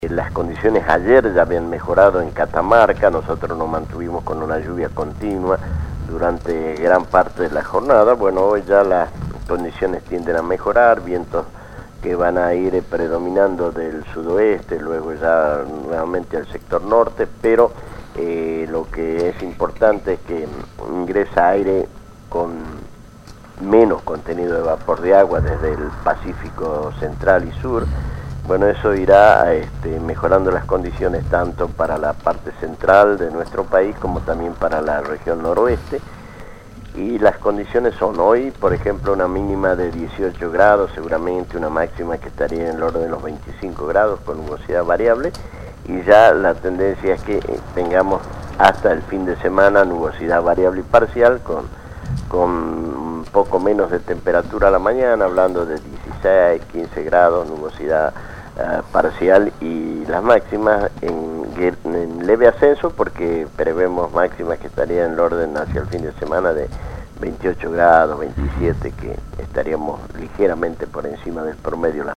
Las condiciones ayer ya habían mejorado en Catamarca, nosotros nos mantuvimos con una lluvia continua durante gran parte de la jornada. Bueno, hoy ya las condiciones tienden a mejorar, vientos que van a ir predominando del sudoeste, luego ya nuevamente al sector norte, pero lo que es importante es que ingresa aire con menos contenido de vapor de agua desde el Pacífico central y sur. Bueno, eso irá mejorando las condiciones tanto para la parte central de nuestro país como también para la región noroeste. Y las condiciones son hoy, por ejemplo, una mínima de 18 grados, seguramente una máxima que estaría en el orden de los 25 grados con nubosidad variable. Y ya la tendencia es que tengamos hasta el fin de semana nubosidad variable y parcial con un poco menos de temperatura a la mañana, hablando de 16, 15 grados, nubosidad parcial, y las máximas en leve ascenso porque prevemos máximas que estarían en el orden hacia el fin de semana de 28 grados, 27, que estaríamos ligeramente por encima del promedio.